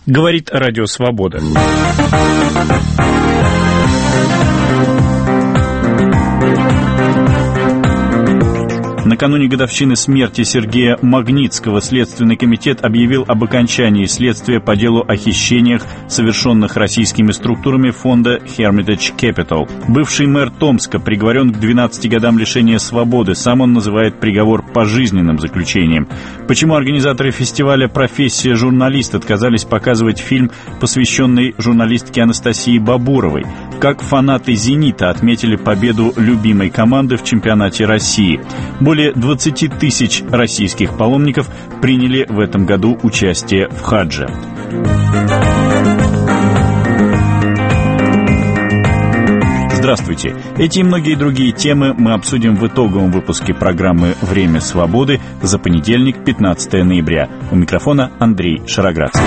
Говорит Радио Свобода. Накануне годовщины смерти Сергея Магнитского Следственный комитет объявил об окончании следствия по делу о хищениях, совершенных российскими структурами фонда Hermitage Capital. Бывший мэр Томска приговорен к 12 годам лишения свободы. Сам он называет приговор пожизненным заключением. Почему организаторы фестиваля «Профессия журналист» отказались показывать фильм, посвященный журналистке Анастасии Бабуровой? Как фанаты «Зенита» отметили победу любимой команды в чемпионате России? Более 20 тысяч российских паломников приняли в этом году участие в хадже. Здравствуйте! Эти и многие другие темы мы обсудим в итоговом выпуске программы «Время свободы» за понедельник, 15 ноября. У микрофона Андрей Шароградский.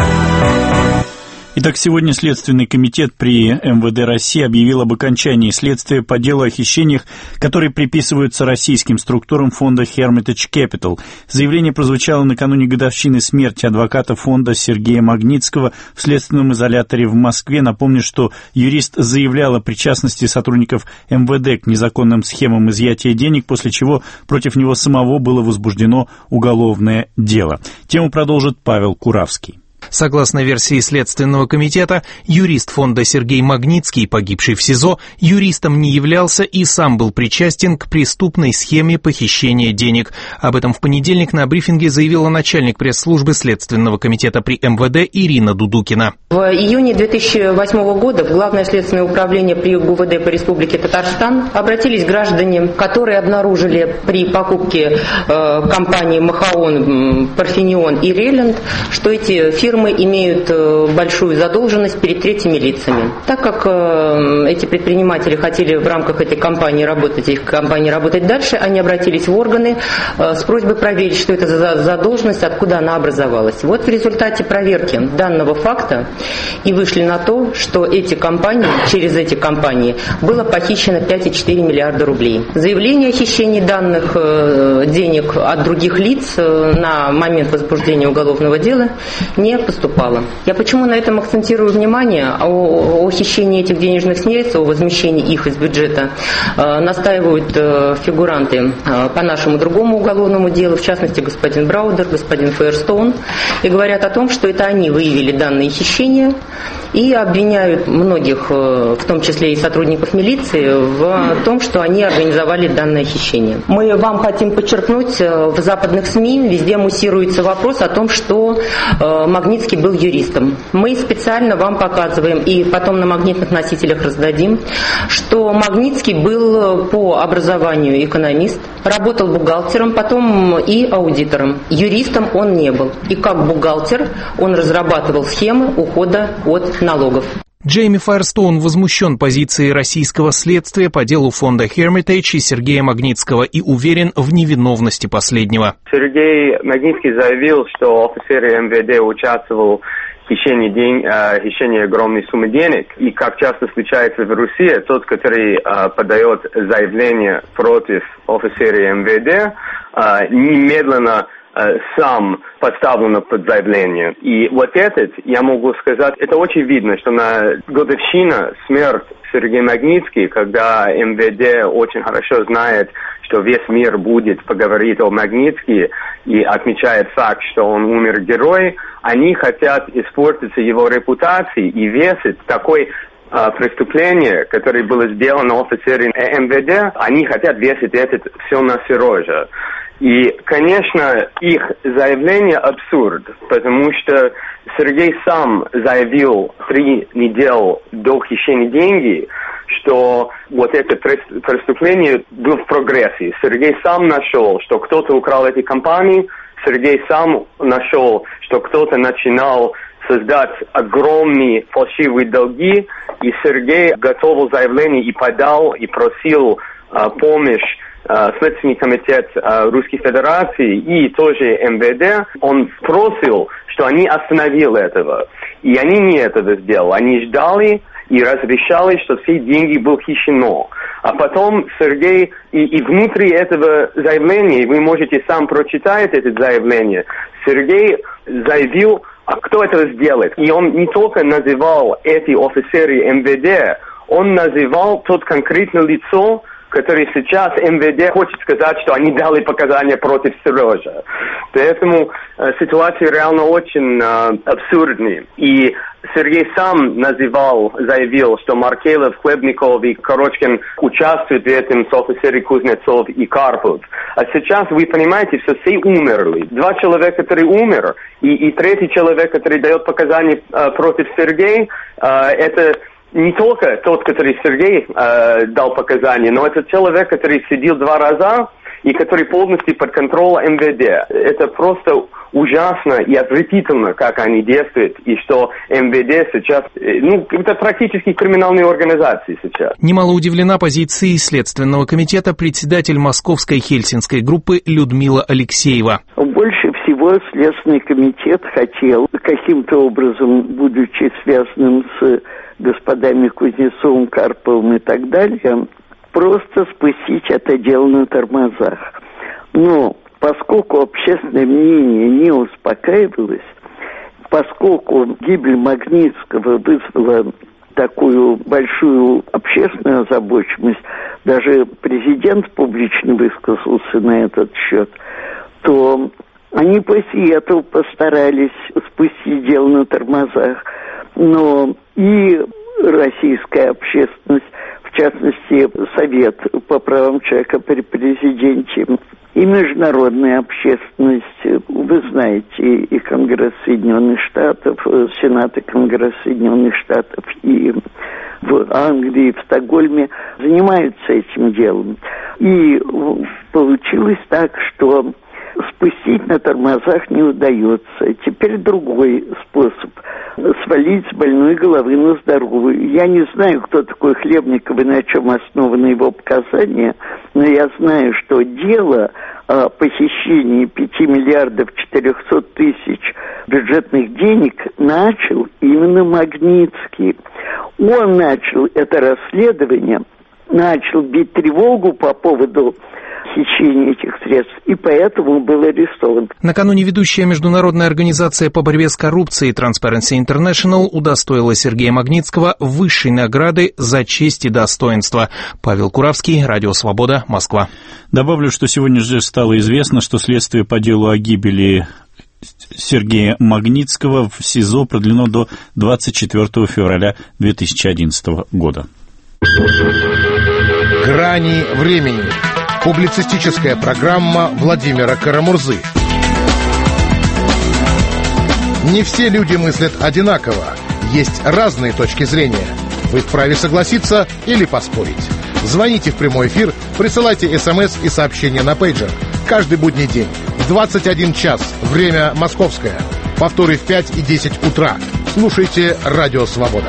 Итак, сегодня Следственный комитет при МВД России объявил об окончании следствия по делу о хищениях, которые приписываются российским структурам фонда Hermitage Capital. Заявление прозвучало накануне годовщины смерти адвоката фонда Сергея Магнитского в следственном изоляторе в Москве. Напомню, что юрист заявлял о причастности сотрудников МВД к незаконным схемам изъятия денег, после чего против него самого было возбуждено уголовное дело. Тему продолжит Павел Куравский. Согласно версии Следственного комитета, юрист фонда Сергей Магнитский, погибший в СИЗО, юристом не являлся и сам был причастен к преступной схеме похищения денег. Об этом в понедельник на брифинге заявила начальник пресс-службы Следственного комитета при МВД Ирина Дудукина. В июне 2008 года в Главное следственное управление при ГУВД по Республике Татарстан обратились граждане, которые обнаружили при покупке компании Махаон, Парфенион и Реланд, что эти фирмы имеют большую задолженность перед третьими лицами. Так как эти предприниматели хотели в рамках этой компании работать дальше, они обратились в органы с просьбой проверить, что это за задолженность, откуда она образовалась. Вот в результате проверки данного факта и вышли на то, что через эти компании было похищено 5,4 миллиарда рублей. Заявление о хищении данных денег от других лиц на момент возбуждения уголовного дела не поступало. Я почему на этом акцентирую внимание? О хищении этих денежных средств, о возмещении их из бюджета настаивают фигуранты по нашему другому уголовному делу, в частности, господин Браудер, господин Фейерстоун, и говорят о том, что это они выявили данные хищения и обвиняют многих, в том числе и сотрудников милиции, в том, что они организовали данное хищение. Мы вам хотим подчеркнуть, в западных СМИ везде муссируется вопрос о том, что Магнитский был юристом. Мы специально вам показываем и потом на магнитных носителях раздадим, что Магнитский был по образованию экономист, работал бухгалтером, потом и аудитором. Юристом он не был. И как бухгалтер он разрабатывал схемы ухода от налогов. Джейми Файерстоун возмущен позицией российского следствия по делу фонда Hermitage и Сергея Магнитского и уверен в невиновности последнего. Сергей Магнитский заявил, что офицер МВД участвовал в хищении огромной суммы денег. И как часто случается в России, тот, который подает заявление против офицера МВД, немедленно сам подставлено под заявление. И вот я могу сказать, это очень видно, что на годовщина смерти Сергея Магнитского, когда МВД очень хорошо знает, что весь мир будет поговорить о Магнитском и отмечает факт, что он умер герой, они хотят испортить его репутацию и весить такой преступление, которое было сделано офицером МВД, они хотят весить это все на Сережа. И, конечно, их заявление абсурд, потому что Сергей сам заявил 3 недели до хищения денег, что вот это преступление было в прогрессе. Сергей сам нашел, что кто-то украл эти компании, Сергей сам нашел, что кто-то начинал создать огромные фальшивые долги, и Сергей готовил заявление и подал, и просил помощь Следственный комитет Российской Федерации и тоже МВД. Он просил, что они остановили этого. И они не этого сделали. Они ждали и разрешали, что все деньги были хищены. А потом Сергей, и внутри этого заявления, вы можете сам прочитать это заявление, Сергей заявил кто это сделает. И он не только называл эти офицеры МВД, он называл тот конкретное лицо, который сейчас МВД хочет сказать, что они дали показания против Сережа. Поэтому ситуация реально очень абсурдная. И Сергей сам заявил, что Маркелов, Хлебников и Корочкин участвуют в этом с офицерами Кузнецов и Карпов. А сейчас, вы понимаете, что все умерли. 2 человека, которые умер, и 3 человек, который дает показания против Сергея, это не только тот, который Сергей дал показания, но это человек, который сидел 2 раза и который полностью под контролем МВД. Это просто ужасно и отвратительно, как они действуют, и что МВД сейчас, это практически криминальные организации сейчас. Немало удивлена позицией Следственного комитета председатель Московской Хельсинской группы Людмила Алексеева. Больше всего Следственный комитет хотел каким-то образом, будучи связанным с господами Кузнецовым, Карповым и так далее, просто спустить это дело на тормозах. Но поскольку общественное мнение не успокаивалось, поскольку гибель Магнитского вызвала такую большую общественную озабоченность, даже президент публично высказался на этот счет, то они после этого постарались спустить дело на тормозах. Но и российская общественность, в частности, Совет по правам человека при президенте, и международная общественность, вы знаете, и Конгресс Соединенных Штатов, Сенат и Конгресс Соединенных Штатов, и в Англии, в Стокгольме занимаются этим делом. И получилось так, что спустить на тормозах не удается. Теперь другой способ – свалить с больной головы на здоровую. Я не знаю, кто такой Хлебников и на чем основаны его показания, но я знаю, что дело о похищении 5 миллиардов 400 тысяч бюджетных денег начал именно Магнитский. Он начал это расследование, начал бить тревогу по поводу хищения этих средств, и поэтому был арестован. Накануне ведущая международная организация по борьбе с коррупцией Transparency International удостоила Сергея Магнитского высшей награды за честь и достоинство. Павел Куравский, Радио Свобода, Москва. Добавлю, что сегодня же стало известно, что следствие по делу о гибели Сергея Магнитского в СИЗО продлено до 24 февраля 2011 года. «Грани времени». Публицистическая программа Владимира Карамурзы. Не все люди мыслят одинаково. Есть разные точки зрения. Вы вправе согласиться или поспорить. Звоните в прямой эфир, присылайте СМС и сообщения на пейджер. Каждый будний день в 21 час. Время московское. Повторы в 5 и 10 утра. Слушайте Радио Свобода.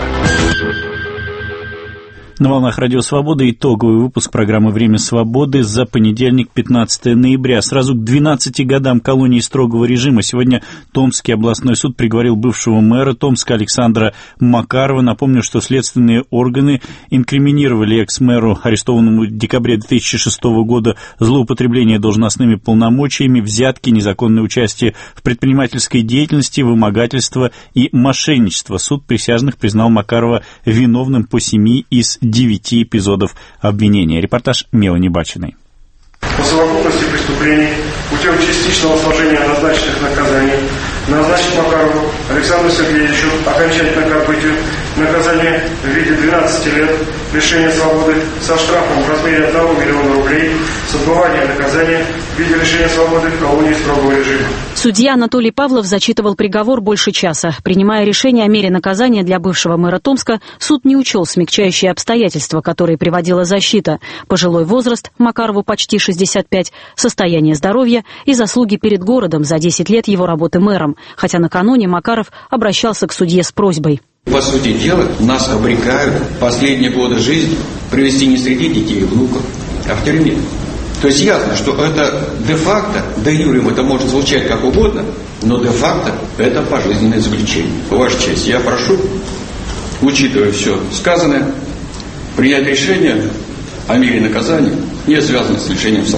На волнах Радио Свобода итоговый выпуск программы «Время свободы» за понедельник, 15 ноября. Сразу к 12 годам колонии строгого режима сегодня Томский областной суд приговорил бывшего мэра Томска Александра Макарова. Напомню, что следственные органы инкриминировали экс-мэру, арестованному в декабре 2006 года, злоупотребление должностными полномочиями, взятки, незаконное участие в предпринимательской деятельности, вымогательство и мошенничество. Суд присяжных признал Макарова виновным по 7 из 9 эпизодов обвинения. Репортаж Мелани Бачиной. По совокупности преступлений путем частичного сложения назначенных наказаний назначить Макарову Александру Сергеевичу окончательно к отбытию наказания в виде 12 лет лишения свободы со штрафом в размере 1 миллиона рублей с отбыванием наказания в виде лишения свободы в колонии строгого режима. Судья Анатолий Павлов зачитывал приговор больше часа. Принимая решение о мере наказания для бывшего мэра Томска, суд не учел смягчающие обстоятельства, которые приводила защита: пожилой возраст, Макарову почти 65, состояние здоровья и заслуги перед городом за 10 лет его работы мэром, хотя накануне Макаров обращался к судье с просьбой. По сути дела, нас обрекают последние годы жизни провести не среди детей и внуков, а в тюрьме. То есть ясно, что это де-факто, де-юре это может звучать как угодно, но де-факто это пожизненное заключение. Ваша честь, я прошу, учитывая все сказанное, принять решение о мере наказания, не связанное с лишением свободы.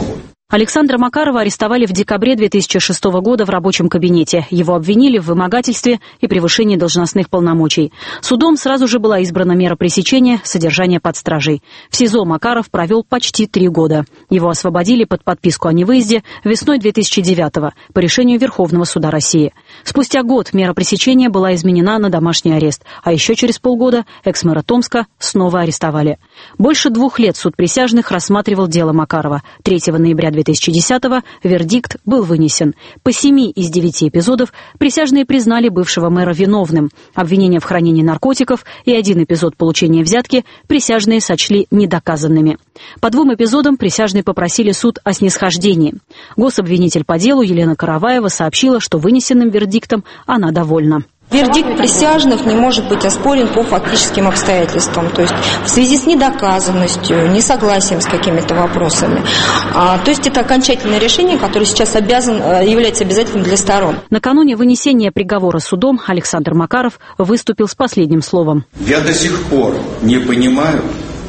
Александра Макарова арестовали в декабре 2006 года в рабочем кабинете. Его обвинили в вымогательстве и превышении должностных полномочий. Судом сразу же была избрана мера пресечения — содержание под стражей. В СИЗО Макаров провел почти 3 года. Его освободили под подписку о невыезде весной 2009-го по решению Верховного суда России. Спустя год мера пресечения была изменена на домашний арест, а еще через полгода экс-мэра Томска снова арестовали. Больше 2 лет суд присяжных рассматривал дело Макарова. 3 ноября 2010-го вердикт был вынесен. По 7 из 9 эпизодов присяжные признали бывшего мэра виновным. Обвинения в хранении наркотиков и 1 эпизод получения взятки присяжные сочли недоказанными. По 2 эпизодам присяжные попросили суд о снисхождении. Гособвинитель по делу Елена Караваева сообщила, что вынесенным вердиктом она довольна. Вердикт присяжных не может быть оспорен по фактическим обстоятельствам, то есть в связи с недоказанностью, несогласием с какими-то вопросами. То есть это окончательное решение, которое сейчас является обязательным для сторон. Накануне вынесения приговора судом Александр Макаров выступил с последним словом. Я до сих пор не понимаю,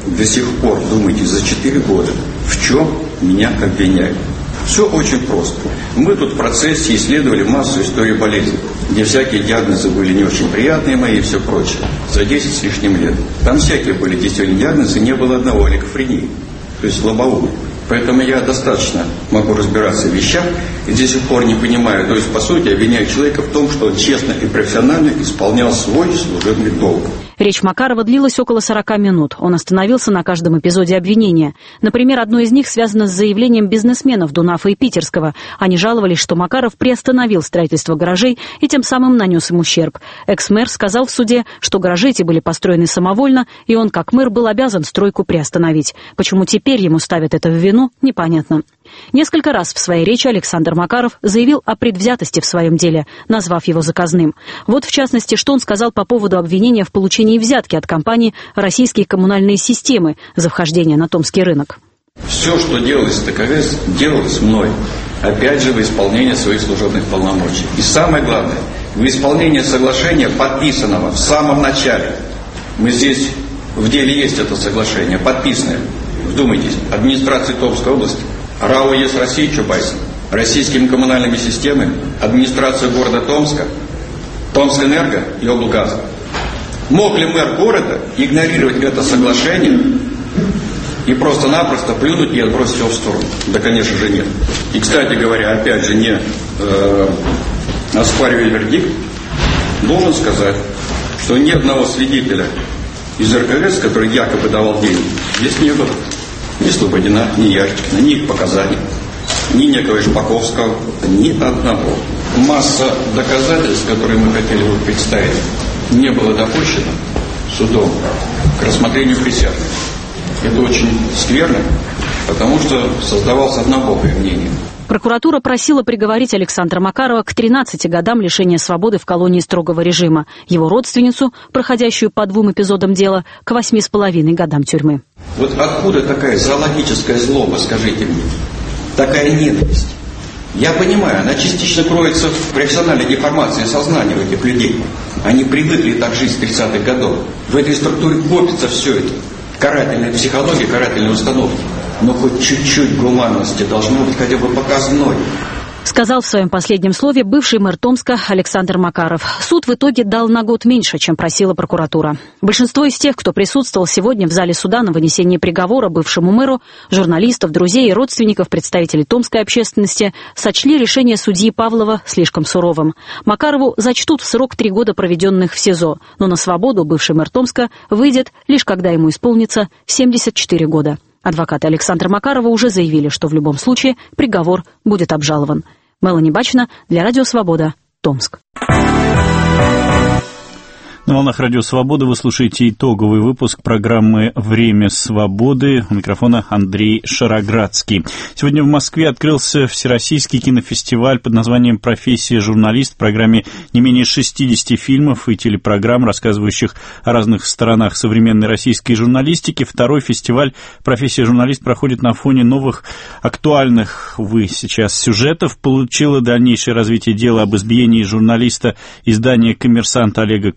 думаете, за 4 года, в чем меня обвиняют. Все очень просто. Мы тут в процессе исследовали массу истории болезни, где всякие диагнозы были не очень приятные мои и все прочее. За 10 с лишним лет. Там всякие были действительно диагнозы, не было одного — олигофрении, то есть слабоумие. Поэтому я достаточно могу разбираться в вещах и до сих пор не понимаю. То есть, по сути, обвиняю человека в том, что он честно и профессионально исполнял свой служебный долг. Речь Макарова длилась около 40 минут. Он остановился на каждом эпизоде обвинения. Например, одно из них связано с заявлением бизнесменов Дунафа и Питерского. Они жаловались, что Макаров приостановил строительство гаражей и тем самым нанес им ущерб. Экс-мэр сказал в суде, что гаражи эти были построены самовольно, и он, как мэр, был обязан стройку приостановить. Почему теперь ему ставят это в вину, непонятно. Несколько раз в своей речи Александр Макаров заявил о предвзятости в своем деле, назвав его заказным. Вот, в частности, что он сказал по поводу обвинения в получении взятки от компании «Российские коммунальные системы» за вхождение на томский рынок. Все, что делалось в ТКС, делалось мной. Опять же, в исполнении своих служебных полномочий. И самое главное, в исполнении соглашения, подписанного в самом начале. Мы здесь, в деле есть это соглашение, подписанное. Вдумайтесь, администрации Томской области, РАО ЕС России Чубайс, российскими коммунальными системами, администрация города Томска, Томскэнерго и облгаз. Мог ли мэр города игнорировать это соглашение и просто-напросто плюнуть и отбросить его в сторону? Да, конечно же, нет. И, кстати говоря, опять же, не оспаривая вердикт, должен сказать, что ни одного свидетеля из РКС, который якобы давал деньги, здесь не было. Ни Слободина, ни Яшкина, ни их показаний, ни некого Шпаковского, ни одного. Масса доказательств, которые мы хотели бы представить, не было допущено судом к рассмотрению присяжных. Это очень скверно, потому что создавалось однобокое мнение. Прокуратура просила приговорить Александра Макарова к 13 годам лишения свободы в колонии строгого режима, его родственницу, проходящую по 2 эпизодам дела, к 8,5 годам тюрьмы. Вот откуда такая зоологическая злоба, скажите мне, такая ненависть? Я понимаю, она частично кроется в профессиональной деформации сознания у этих людей. Они привыкли так жить с 30-х годов. В этой структуре копится все это. Карательная психология, карательные установки. Но хоть чуть-чуть гуманности должно быть хотя бы показной. Сказал в своем последнем слове бывший мэр Томска Александр Макаров. Суд в итоге дал на год меньше, чем просила прокуратура. Большинство из тех, кто присутствовал сегодня в зале суда на вынесении приговора бывшему мэру, журналистов, друзей и родственников, представителей томской общественности, сочли решение судьи Павлова слишком суровым. Макарову зачтут в срок 3 года, проведенных в СИЗО, но на свободу бывший мэр Томска выйдет лишь когда ему исполнится 74 года. Адвокаты Александра Макарова уже заявили, что в любом случае приговор будет обжалован. Мелани Бачина для Радио Свобода, Томск. На волнах Радио Свобода вы слушаете итоговый выпуск программы «Время свободы». У микрофона Андрей Шароградский. Сегодня в Москве открылся Всероссийский кинофестиваль под названием «Профессия журналист». В программе не менее 60 фильмов и телепрограмм, рассказывающих о разных сторонах современной российской журналистики. Второй фестиваль «Профессия журналист» проходит на фоне новых, актуальных, увы, сейчас сюжетов. Получило дальнейшее развитие дела об избиении журналиста издания «Коммерсант» Олега Кашина.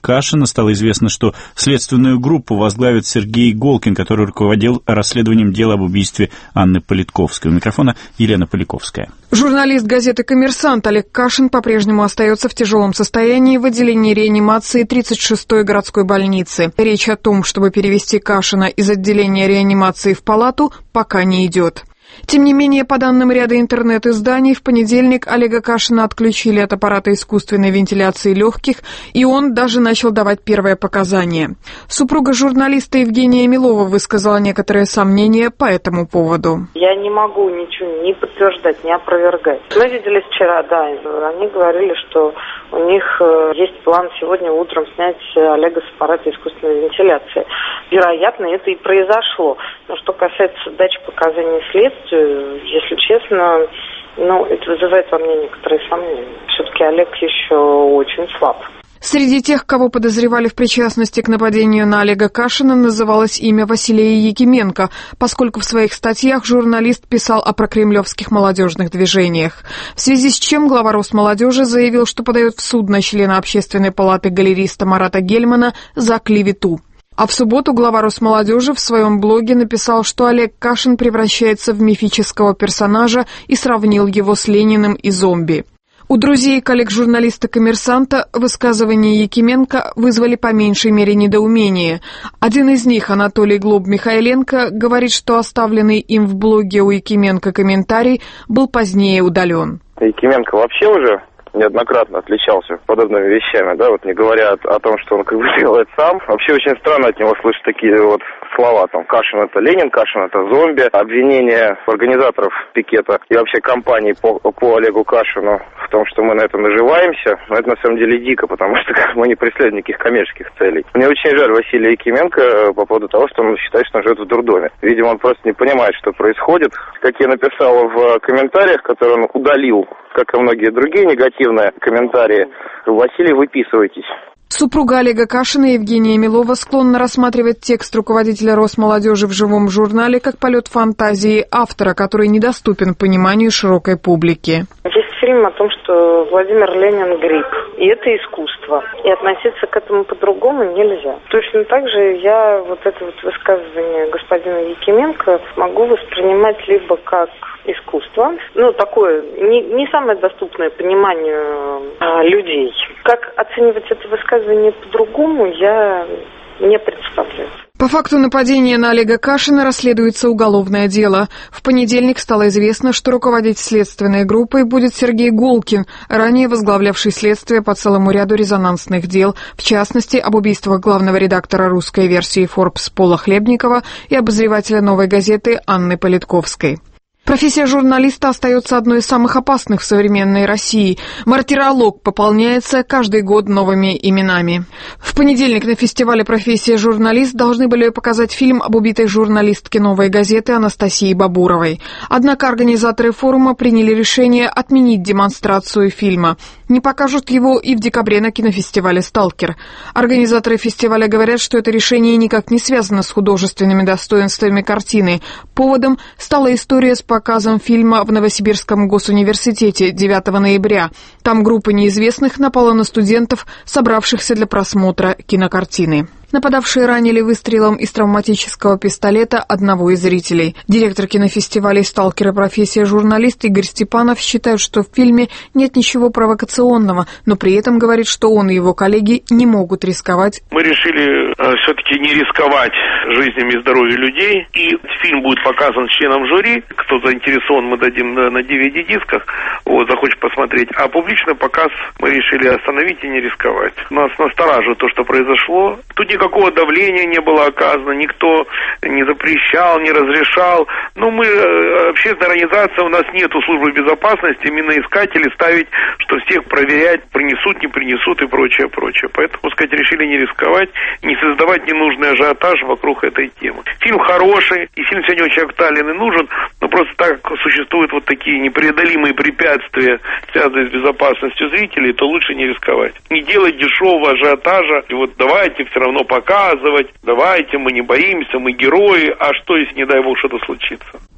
Недавно стало известно, что следственную группу возглавит Сергей Голкин, который руководил расследованием дела об убийстве Анны Политковской. У микрофона Елена Поляковская. Журналист газеты «Коммерсант» Олег Кашин по-прежнему остается в тяжелом состоянии в отделении реанимации 36-й городской больницы. Речь о том, чтобы перевести Кашина из отделения реанимации в палату, пока не идет. Тем не менее, по данным ряда интернет-изданий, в понедельник Олега Кашина отключили от аппарата искусственной вентиляции легких, и он даже начал давать первые показания. Супруга журналиста Евгения Милова высказала некоторые сомнения по этому поводу. Я не могу ничего ни подтверждать, ни опровергать. Мы виделись вчера, да, они говорили, что у них есть план сегодня утром снять Олега с аппарата искусственной вентиляции. Вероятно, это и произошло. Но что касается дачи показаний следствию, если честно, это вызывает во мне некоторые сомнения. Все-таки Олег еще очень слаб. Среди тех, кого подозревали в причастности к нападению на Олега Кашина, называлось имя Василия Якименко, поскольку в своих статьях журналист писал о прокремлевских молодежных движениях. В связи с чем глава Росмолодежи заявил, что подает в суд на члена Общественной палаты галериста Марата Гельмана за клевету. А в субботу глава Росмолодежи в своем блоге написал, что Олег Кашин превращается в мифического персонажа и сравнил его с Лениным и зомби. У друзей и коллег журналиста «Коммерсанта» высказывания Якименко вызвали по меньшей мере недоумение. Один из них, Анатолий Глоб-Михайленко, говорит, что оставленный им в блоге у Якименко комментарий был позднее удален. Якименко вообще уже неоднократно отличался подобными вещами, да, не говоря о том, что он делает сам. Вообще очень странно от него слышать такие слова, Кашин это Ленин, Кашин это зомби. Обвинения организаторов пикета и вообще кампании по Олегу Кашину в том, что мы на этом наживаемся, это на самом деле дико, потому что мы не преследуем никаких коммерческих целей. Мне очень жаль Василия Якименко по поводу того, что он считает, что он живет в дурдоме. Видимо, он просто не понимает, что происходит. Как я написал в комментариях, которые он удалил, как и многие другие негативные комментарии, Василий, выписывайтесь. Супруга Олега Кашина Евгения Милова склонна рассматривать текст руководителя Росмолодежи в живом журнале как полет фантазии автора, который недоступен пониманию широкой публики. Есть фильм о том, что Владимир Ленин гриб, и это искусство. И относиться к этому по-другому нельзя. Точно так же я это высказывание господина Якименко могу воспринимать либо как искусство, такое не самое доступное пониманию людей. Как оценивать это высказывание по-другому, я не представляю. По факту нападения на Олега Кашина расследуется уголовное дело. В понедельник стало известно, что руководить следственной группой будет Сергей Голкин, ранее возглавлявший следствие по целому ряду резонансных дел, в частности, об убийствах главного редактора русской версии Forbes Пола Хлебникова и обозревателя «Новой газеты» Анны Политковской. Профессия журналиста остается одной из самых опасных в современной России. Мартиролог пополняется каждый год новыми именами. В понедельник на фестивале «Профессия журналист» должны были показать фильм об убитой журналистке «Новой газеты» Анастасии Бабуровой. Однако организаторы форума приняли решение отменить демонстрацию фильма. Не покажут его и в декабре на кинофестивале «Сталкер». Организаторы фестиваля говорят, что это решение никак не связано с художественными достоинствами картины. Поводом стала история с показом фильма в Новосибирском госуниверситете 9 ноября. Там группа неизвестных напала на студентов, собравшихся для просмотра кинокартины. Нападавшие ранили выстрелом из травматического пистолета одного из зрителей. Директор кинофестивалей «Сталкер» и «Профессия журналист» Игорь Степанов считает, что в фильме нет ничего провокационного, но при этом говорит, что он и его коллеги не могут рисковать. Мы решили все-таки не рисковать жизнями и здоровьем людей, и фильм будет показан членам жюри. Кто заинтересован, мы дадим на DVD-дисках, захочет посмотреть. А публичный показ мы решили остановить и не рисковать. Нас настораживает то, что произошло. Тут никакого давления не было оказано, никто не запрещал, не разрешал. Мы, общественная организация, у нас нету службы безопасности, миноискатели ставить, что всех проверять, принесут, не принесут и прочее. Поэтому, решили не рисковать, не создавать ненужный ажиотаж вокруг этой темы. Фильм хороший, и фильм сегодня очень актуален и нужен, но просто так существуют такие непреодолимые препятствия, связанные с безопасностью зрителей, то лучше не рисковать. Не делать дешевого ажиотажа, и давайте все равно показывать, давайте, мы не боимся, мы герои, а что, если, не дай бог, что-то случится?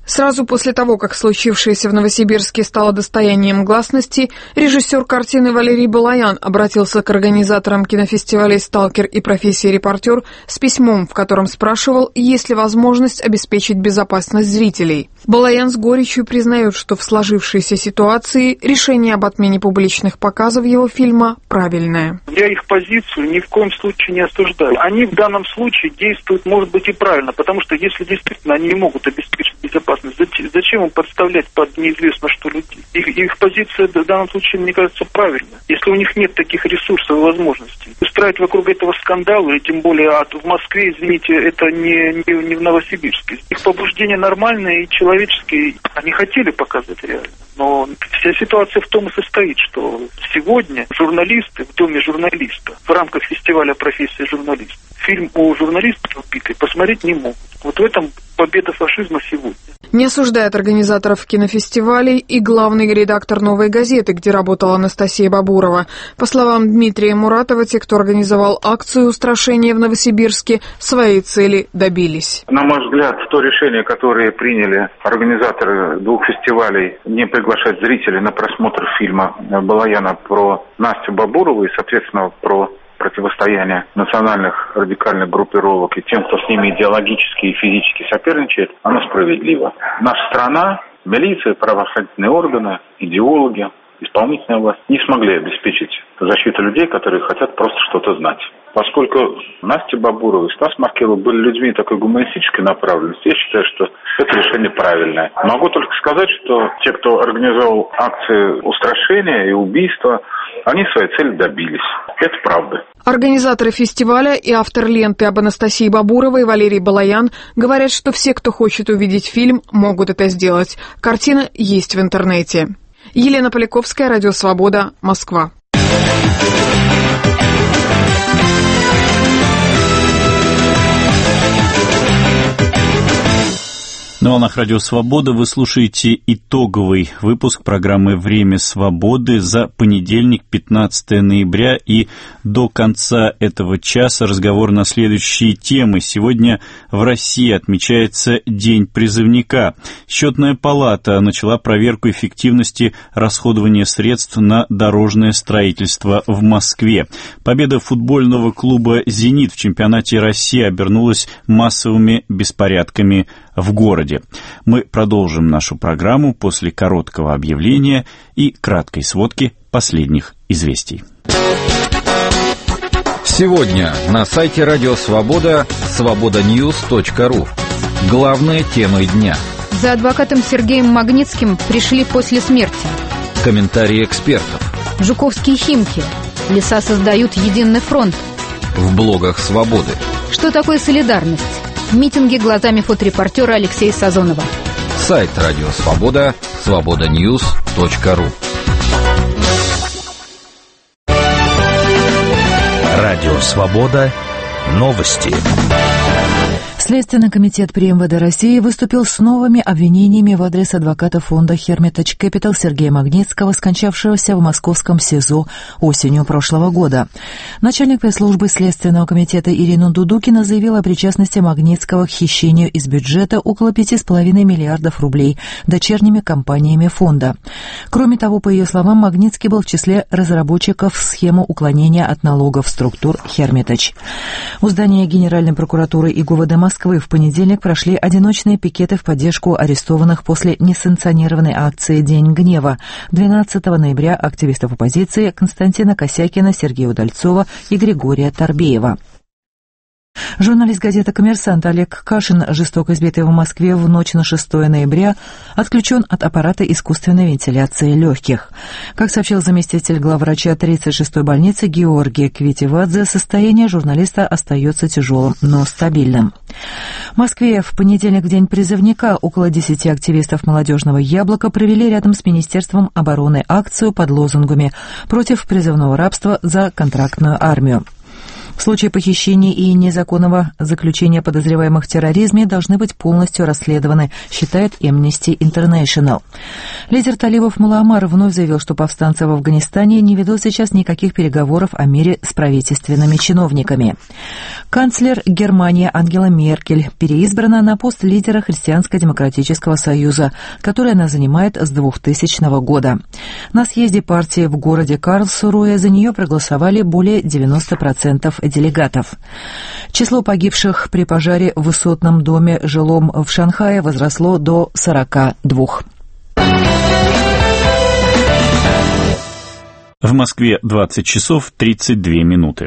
Сразу после того, как случившееся в Новосибирске стало достоянием гласности, режиссер картины Валерий Балаян обратился к организаторам кинофестивалей «Сталкер» и «Профессия репортер» с письмом, в котором спрашивал, есть ли возможность обеспечить безопасность зрителей. Балаян с горечью признает, что в сложившейся ситуации решение об отмене публичных показов его фильма правильное. Я их позицию ни в коем случае не осуждаю. Они в данном случае действуют, может быть, и правильно, потому что если действительно они не могут обеспечить безопасность, зачем им подставлять под неизвестно что людей? Их позиция в данном случае, мне кажется, правильная. Если у них нет таких ресурсов и возможностей. Устраивать вокруг этого скандал, и тем более в Москве, извините, это не в Новосибирске. Их побуждения нормальные и человеческие. Они хотели показать реально. Но вся ситуация в том и состоит, что сегодня журналисты в Доме журналиста в рамках фестиваля «Профессия журналиста» фильм о журналистах убитых посмотреть не могут. Вот в этом победа фашизма сегодня. Не осуждает организаторов кинофестивалей и главный редактор «Новой газеты», где работала Анастасия Бабурова. По словам Дмитрия Муратова, те, кто организовал акцию устрашения в Новосибирске, своей цели добились. На мой взгляд, то решение, которое приняли организаторы двух фестивалей, не приглашать зрителей на просмотр фильма Балаяна про Настю Бабурову и, соответственно, про противостояние национальных радикальных группировок и тем, кто с ними идеологически и физически соперничает, оно справедливо. Наша страна, милиция, правоохранительные органы, идеологи, исполнительная власть не смогли обеспечить защиту людей, которые хотят просто что-то знать. Поскольку Настя Бабурова и Стас Маркелов были людьми такой гуманистической направленности, я считаю, что это решение правильное. Могу только сказать, что те, кто организовал акции устрашения и убийства, они своей цели добились. Это правда. Организаторы фестиваля и автор ленты об Анастасии Бабуровой Валерий Балаян говорят, что все, кто хочет увидеть фильм, могут это сделать. Картина есть в интернете. Елена Поляковская, Радио Свобода, Москва. На волнах Радио Свобода вы слушаете итоговый выпуск программы «Время свободы» за понедельник, 15 ноября. И до конца этого часа разговор на следующие темы. Сегодня в России отмечается День призывника. Счетная палата начала проверку эффективности расходования средств на дорожное строительство в Москве. Победа футбольного клуба «Зенит» в чемпионате России обернулась массовыми беспорядками в городе. Мы продолжим нашу программу после короткого объявления и краткой сводки последних известий. Сегодня на сайте Радио Свобода свободаньюз.ру. Главные темы дня. За адвокатом Сергеем Магнитским пришли после смерти. Комментарии экспертов. Жуковские Химки. Леса создают единый фронт. В блогах Свободы. Что такое солидарность? Митинги глазами фоторепортера Алексея Сазонова. Сайт Радио Свобода свободаньюз.ру. Радио Свобода. Новости. Следственный комитет при МВД России выступил с новыми обвинениями в адрес адвоката фонда Hermitage Capital Сергея Магнитского, скончавшегося в московском СИЗО осенью прошлого года. Начальник пресс-службы Следственного комитета Ирина Дудукина заявила о причастности Магнитского к хищению из бюджета около 5,5 миллиардов рублей дочерними компаниями фонда. Кроме того, по ее словам, Магнитский был в числе разработчиков схемы уклонения от налогов структур Hermitage. У здания Генеральной прокуратуры и ГУВД Москвы в понедельник прошли одиночные пикеты в поддержку арестованных после несанкционированной акции «День гнева». 12 ноября активистов оппозиции Константина Косякина, Сергея Удальцова и Григория Торбеева. Журналист газеты «Коммерсант» Олег Кашин, жестоко избитый в Москве в ночь на 6 ноября, отключен от аппарата искусственной вентиляции легких. Как сообщил заместитель главврача 36-й больницы Георгий Квитивадзе, состояние журналиста остается тяжелым, но стабильным. В Москве в понедельник, в день призывника, около 10 активистов «Молодежного яблока» провели рядом с Министерством обороны акцию под лозунгами «Против призывного рабства, за контрактную армию». В случае похищений и незаконного заключения подозреваемых в терроризме должны быть полностью расследованы, считает Amnesty International. Лидер талибов Мулла Омар вновь заявил, что повстанцы в Афганистане не ведут сейчас никаких переговоров о мире с правительственными чиновниками. Канцлер Германии Ангела Меркель переизбрана на пост лидера Христианско-демократического союза, который она занимает с 2000 года. На съезде партии в городе Карлсруэ за нее проголосовали более 90% делегатов. Число погибших при пожаре в высотном доме жилом в Шанхае возросло до 42. В Москве 20 часов 32 минуты.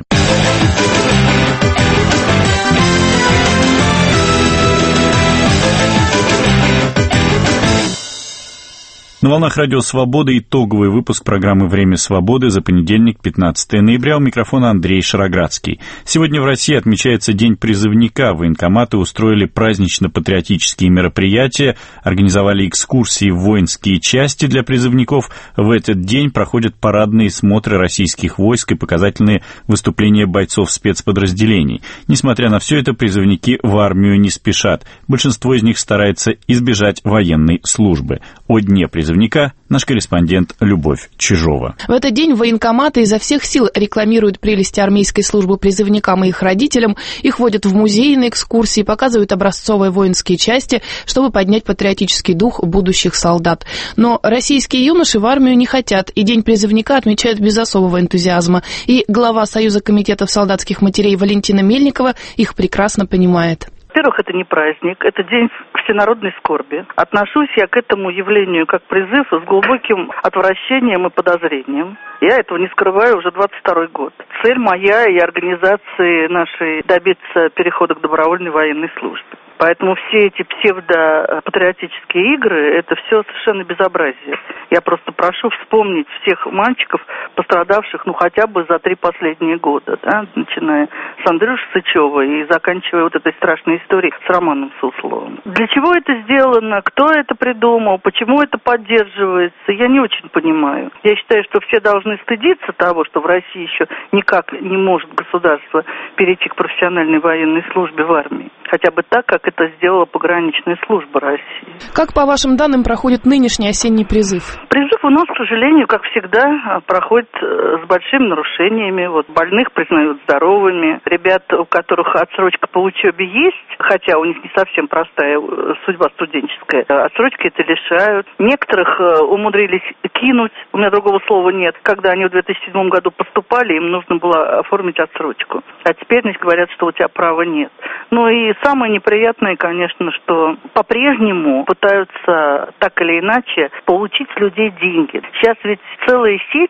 На волнах Радио Свобода итоговый выпуск программы «Время свободы» за понедельник, 15 ноября. У микрофона Андрей Шароградский. Сегодня в России отмечается День призывника. Военкоматы устроили празднично-патриотические мероприятия, организовали экскурсии в воинские части для призывников. В этот день проходят парадные смотры российских войск и показательные выступления бойцов спецподразделений. Несмотря на все это, призывники в армию не спешат. Большинство из них старается избежать военной службы. О дне призывника наш корреспондент Любовь Чижова. В этот день военкоматы изо всех сил рекламируют прелести армейской службы призывникам и их родителям. Их водят в музеи на экскурсии, показывают образцовые воинские части, чтобы поднять патриотический дух будущих солдат. Но российские юноши в армию не хотят, и День призывника отмечают без особого энтузиазма. И глава Союза комитетов солдатских матерей Валентина Мельникова их прекрасно понимает. Во-первых, это не праздник, это день всенародной скорби. Отношусь я к этому явлению как призыв с глубоким отвращением и подозрением. Я этого не скрываю уже 22-й год. Цель моя и организации нашей добиться перехода к добровольной военной службе. Поэтому все эти псевдопатриотические игры, это все совершенно безобразие. Я просто прошу вспомнить всех мальчиков, пострадавших, хотя бы за 3 последние года, да, начиная с Андрюши Сычева и заканчивая вот этой страшной историей с Романом Сусловым. Для чего это сделано, кто это придумал, почему это поддерживается, я не очень понимаю. Я считаю, что все должны стыдиться того, что в России еще никак не может государство перейти к профессиональной военной службе в армии. Хотя бы так, как это сделала пограничная служба России. Как, по вашим данным, проходит нынешний осенний призыв? Призыв у нас, к сожалению, как всегда, проходит с большими нарушениями. Больных признают здоровыми. Ребят, у которых отсрочка по учебе есть, хотя у них не совсем простая судьба студенческая, отсрочки это лишают. Некоторых умудрились кинуть, у меня другого слова нет. Когда они в 2007 году поступали, им нужно было оформить отсрочку. А теперь, говорят, что у тебя права нет. И самое неприятное, конечно, что по-прежнему пытаются так или иначе получить с людей деньги. Сейчас ведь целая сеть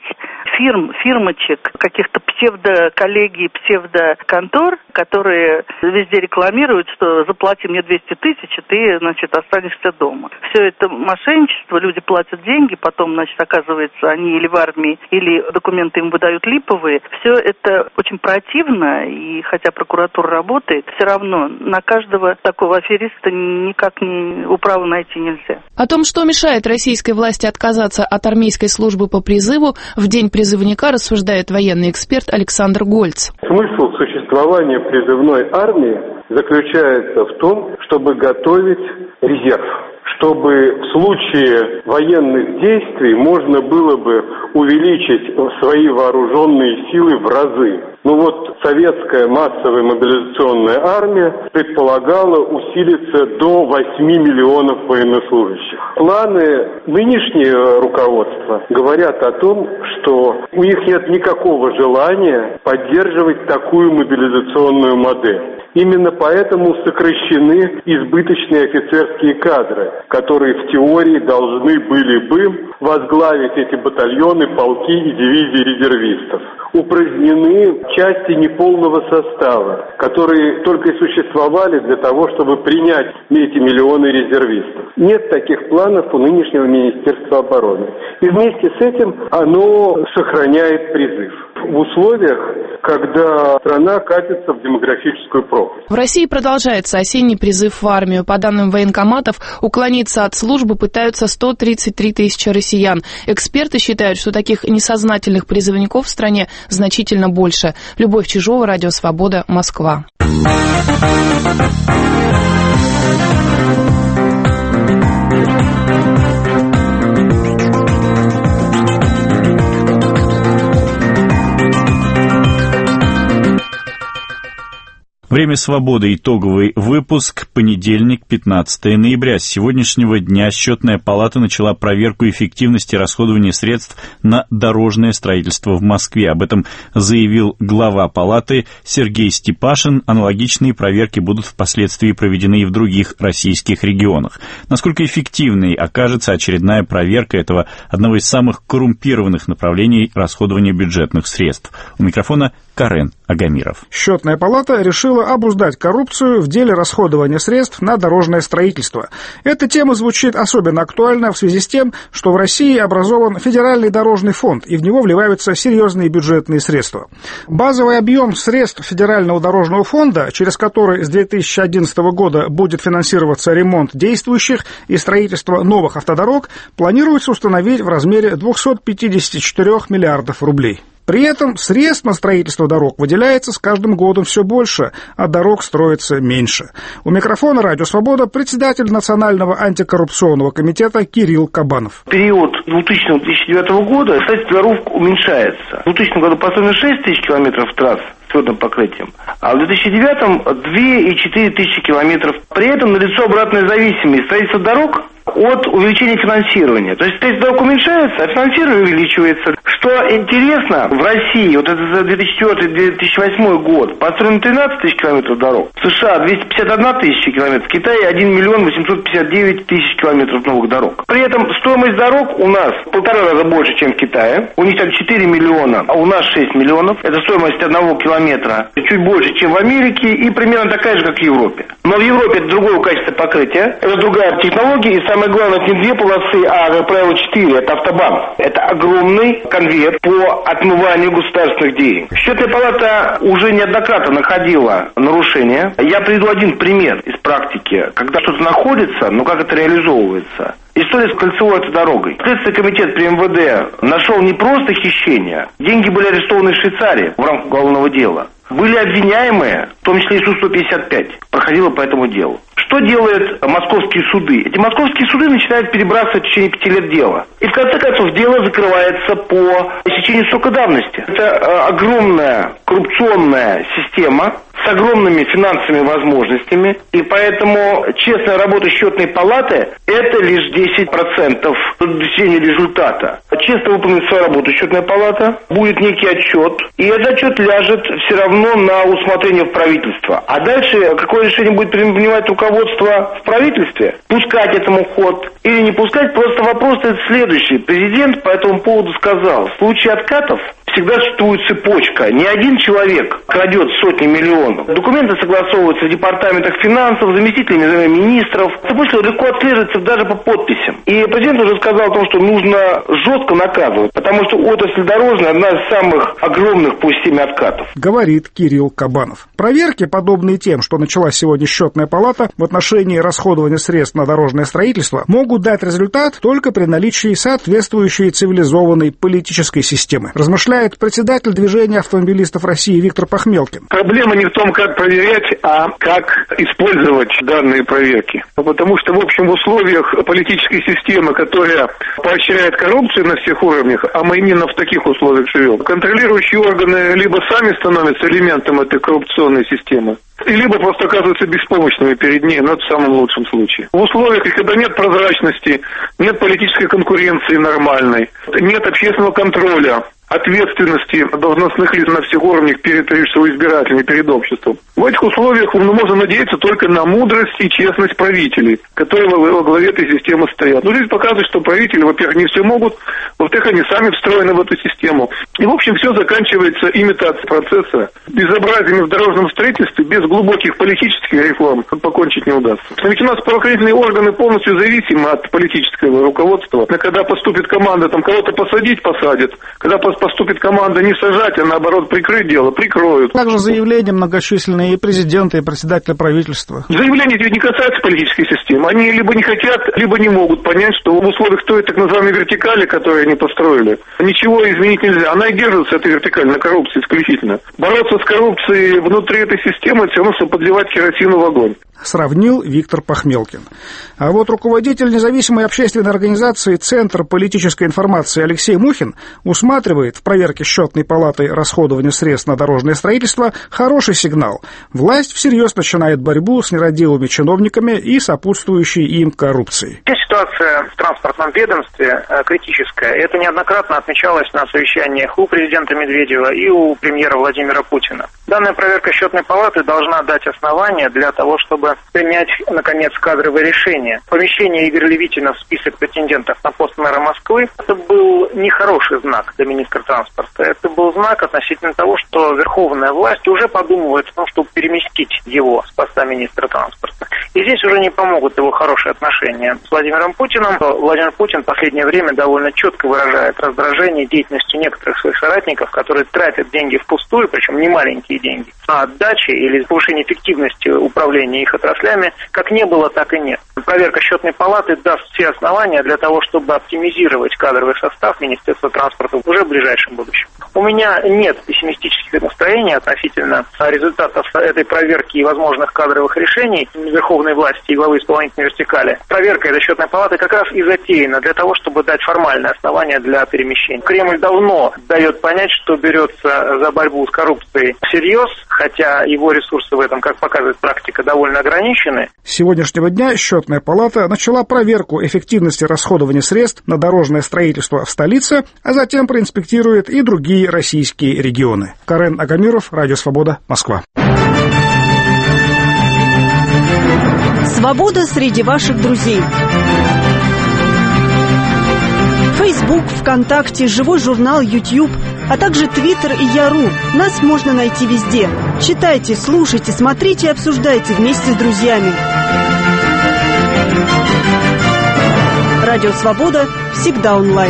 фирмочек, каких-то псевдоколлегий, псевдоконтор, которые везде рекламируют, что заплати мне 200 тысяч, и ты, останешься дома. Все это мошенничество, люди платят деньги, потом, оказывается, они или в армии, или документы им выдают липовые. Все это очень противно, и хотя прокуратура работает, все равно на каждого такого афериста никак управу найти нельзя. О том, что мешает российской власти отказаться от армейской службы по призыву, в День призывника рассуждает военный эксперт Александр Гольц. Смысл существования призывной армии заключается в том, чтобы готовить резерв, чтобы в случае военных действий можно было бы увеличить свои вооруженные силы в разы. Советская массовая мобилизационная армия предполагала усилиться до 8 миллионов военнослужащих. Планы нынешнего руководства говорят о том, что у них нет никакого желания поддерживать такую мобилизационную модель. Именно поэтому сокращены избыточные офицерские кадры, которые в теории должны были бы возглавить эти батальоны, полки и дивизии резервистов. Упразднены части неполного состава, которые только и существовали для того, чтобы принять эти миллионы резервистов. Нет таких планов у нынешнего Министерства обороны. И вместе с этим оно сохраняет призыв. В условиях, когда страна катится в демографическую пропасть. В России продолжается осенний призыв в армию. По данным военкоматов, уклониться от службы пытаются 133 тысячи россиян. Эксперты считают, что таких несознательных призывников в стране значительно больше. Любовь Чижова, Радио Свобода, Москва. Время свободы. Итоговый выпуск. Понедельник, 15 ноября. С сегодняшнего дня Счетная палата начала проверку эффективности расходования средств на дорожное строительство в Москве. Об этом заявил глава палаты Сергей Степашин. Аналогичные проверки будут впоследствии проведены и в других российских регионах. Насколько эффективной окажется очередная проверка этого одного из самых коррумпированных направлений расходования бюджетных средств? У микрофона Карен Агамиров. Счетная палата решила обуздать коррупцию в деле расходования средств на дорожное строительство. Эта тема звучит особенно актуально в связи с тем, что в России образован Федеральный дорожный фонд, и в него вливаются серьезные бюджетные средства. Базовый объем средств Федерального дорожного фонда, через который с 2011 года будет финансироваться ремонт действующих и строительство новых автодорог, планируется установить в размере 254 миллиардов рублей. При этом средств на строительство дорог выделяется с каждым годом все больше, а дорог строится меньше. У микрофона «Радио Свобода» председатель Национального антикоррупционного комитета Кирилл Кабанов. В период 2000-2009 года строительство дорог уменьшается. В 2000 году построено 6 тысяч километров трасс с твердым покрытием, а в 2009 2,4 тысячи километров. При этом налицо обратная зависимость строительства дорог от увеличения финансирования. То есть строительство дорог уменьшается, а финансирование увеличивается. Что интересно, в России, вот это за 2004-2008 год, построено 13 тысяч километров дорог, в США 251 тысяча километров, в Китае 1 миллион 859 тысяч километров новых дорог. При этом стоимость дорог у нас в 1,5 раза больше, чем в Китае. У них там 4 миллиона, а у нас 6 миллионов. Это стоимость 1 километра, чуть больше, чем в Америке, и примерно такая же, как в Европе. Но в Европе это другое качество покрытия, это другая технология, и самое главное, это не 2 полосы, а, как правило, 4. Это автобан. Это огромный конвейер по отмыванию государственных денег. Счетная палата уже неоднократно находила нарушения. Я приведу один пример из практики. Когда что-то находится, но как это реализовывается. История с кольцевой автодорогой. Следственный комитет при МВД нашел не просто хищение. Деньги были арестованы в Швейцарии в рамках уголовного дела. Были обвиняемые, в том числе и Су-155, проходило по этому делу. Что делают московские суды? Эти московские суды начинают перебрасывать в течение 5 лет дела. И в конце концов дело закрывается по истечению срока давности. Это огромная коррупционная система с огромными финансовыми возможностями. И поэтому честная работа счетной палаты – это лишь 10% достижения результата. Честно выполнит свою работу счетная палата, будет некий отчет, и этот отчет ляжет все равно на усмотрение в правительство. А дальше какое решение будет принимать руководство в правительстве? Пускать этому ход или не пускать? Просто вопрос следующий. Президент по этому поводу сказал, в случае откатов всегда существует цепочка. Не один человек крадет сотни миллионов. Документы согласовываются в департаментах финансов, заместителями министров. Цепочка легко отслеживается даже по подписям. И президент уже сказал о том, что нужно жестко наказывать, потому что отрасль дорожная одна из самых огромных по системе откатов. Говорит Кирилл Кабанов. Проверки, подобные тем, что начала сегодня Счетная палата в отношении расходования средств на дорожное строительство, могут дать результат только при наличии соответствующей цивилизованной политической системы, размышляет председатель движения автомобилистов России Виктор Пахмелкин. Проблема не в том, как проверять, а как использовать данные проверки. Потому что, в общем, в условиях политической системы, которая поощряет коррупцию на всех уровнях, а мы именно в таких условиях живем, контролирующие органы либо сами становятся элементом этой коррупционной системы, либо просто оказываются беспомощными перед ней, но это в самом лучшем случае. В условиях, когда нет прозрачности, нет политической конкуренции нормальной, нет общественного контроля, ответственности должностных лиц на всех уровнях перед избирателями, перед обществом. В этих условиях можно надеяться только на мудрость и честность правителей, которые во главе этой системы стоят. Но здесь показывает, что правители, во-первых, не все могут, во-вторых, они сами встроены в эту систему. И, в общем, все заканчивается имитацией процесса, безобразиями в дорожном строительстве, без глубоких политических реформ покончить не удастся. Ведь у нас правоохранительные органы полностью зависимы от политического руководства. Когда поступит команда, там кого-то посадить, посадят. Когда поступит команда не сажать, а наоборот прикрыть дело, прикроют. Также заявления многочисленные и президента, и председателя правительства. Заявления не касаются политической системы. Они либо не хотят, либо не могут понять, что в условиях той так называемой вертикали, которую они построили, ничего изменить нельзя. Она и держится, эта вертикаль, на коррупции исключительно. Бороться с коррупцией внутри этой системы, все равно, что подливать керосину в огонь. Сравнил Виктор Пахмелкин. А вот руководитель независимой общественной организации «Центр политической информации» Алексей Мухин усматривает в проверке счетной палаты расходования средств на дорожное строительство хороший сигнал. Власть всерьез начинает борьбу с нерадивыми чиновниками и сопутствующей им коррупцией. Ситуация в транспортном ведомстве критическая. Это неоднократно отмечалось на совещаниях у президента Медведева и у премьера Владимира Путина. Данная проверка счетной палаты должна дать основания для того, чтобы принять, наконец, кадровые решения. Помещение Игоря Левитина в список претендентов на пост мэра Москвы – это был нехороший знак для министра транспорта. Это был знак относительно того, что верховная власть уже подумывает о том, чтобы переместить его с поста министра транспорта. И здесь уже не помогут его хорошие отношения с Владимиром Путиным. Владимир Путин в последнее время довольно четко выражает раздражение деятельностью некоторых своих соратников, которые тратят деньги впустую, причем не маленькие деньги, на отдачи или повышение эффективности управления их отраслями, как не было, так и нет. Проверка счетной палаты даст все основания для того, чтобы оптимизировать кадровый состав Министерства транспорта уже в ближайшем будущем. У меня нет пессимистических настроений относительно результатов этой проверки и возможных кадровых решений верховной власти и главы исполнительной вертикали. Проверка этой счетной палаты как раз и затеяна для того, чтобы дать формальное основание для перемещения. Кремль давно дает понять, что берется за борьбу с коррупцией всерьез, хотя его ресурсы в этом, как показывает практика, довольно ограничены. С сегодняшнего дня счетная палата начала проверку эффективности расходования средств на дорожное строительство в столице, а затем проинспектирует и другие российские регионы. Карен Агамиров, Радио Свобода, Москва. Свобода среди ваших друзей. Facebook, ВКонтакте, живой журнал, YouTube, а также Твиттер и Яру. Нас можно найти везде. Читайте, слушайте, смотрите и обсуждайте вместе с друзьями. Радио Свобода всегда онлайн.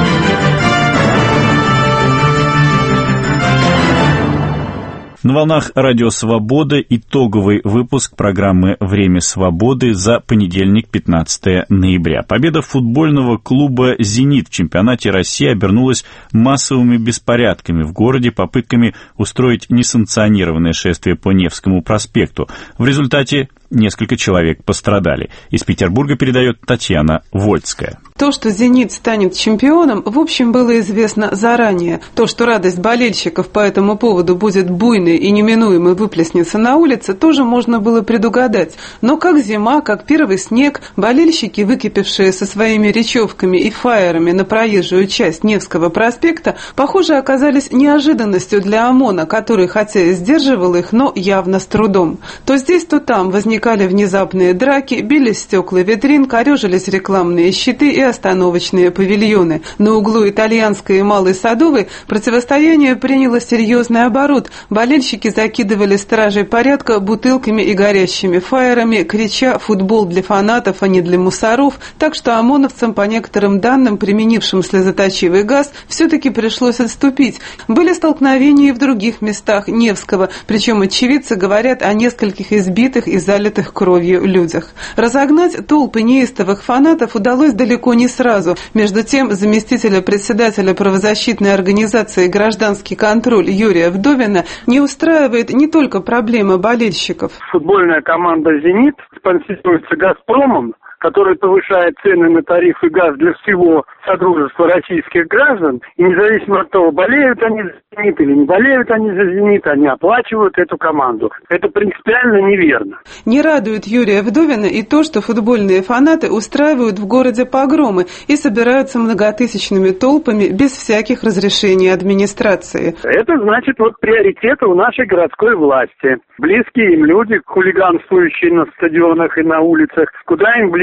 На волнах Радио Свобода итоговый выпуск программы «Время свободы» за понедельник, 15 ноября. Победа футбольного клуба «Зенит» в чемпионате России обернулась массовыми беспорядками в городе, попытками устроить несанкционированное шествие по Невскому проспекту. В результате несколько человек пострадали. Из Петербурга передает Татьяна Вольская. То, что «Зенит» станет чемпионом, в общем, было известно заранее. То, что радость болельщиков по этому поводу будет буйной и неминуемо выплеснется на улице, тоже можно было предугадать. Но как зима, как первый снег, болельщики, выкипевшие со своими речевками и фаерами на проезжую часть Невского проспекта, похоже, оказались неожиданностью для ОМОНа, который, хотя и сдерживал их, но явно с трудом. То здесь, то там возникали внезапные драки, бились стекла витрин, корежились рекламные щиты и остановочные павильоны. На углу Итальянской и Малой Садовой противостояние приняло серьезный оборот. Болельщики закидывали стражей порядка бутылками и горящими фаерами, крича «футбол для фанатов, а не для мусоров», так что ОМОНовцам, по некоторым данным, применившим слезоточивый газ, все-таки пришлось отступить. Были столкновения и в других местах Невского, причем очевидцы говорят о нескольких избитых и залитых кровью людях. Разогнать толпы неистовых фанатов удалось далеко не сразу. Между тем, заместителя председателя правозащитной организации «Гражданский контроль» Юрия Вдовина не устраивает не только проблема болельщиков. Футбольная команда «Зенит» спонсируется «Газпромом», который повышает цены на тарифы газ для всего Содружества российских граждан, и независимо от того, болеют они за «Зенит» или не болеют они за «Зенит», они оплачивают эту команду. Это принципиально неверно. Не радует Юрия Вдовина и то, что футбольные фанаты устраивают в городе погромы и собираются многотысячными толпами без всяких разрешений администрации. Это значит приоритеты у нашей городской власти. Близкие им люди, хулиганствующие на стадионах и на улицах, куда им ближе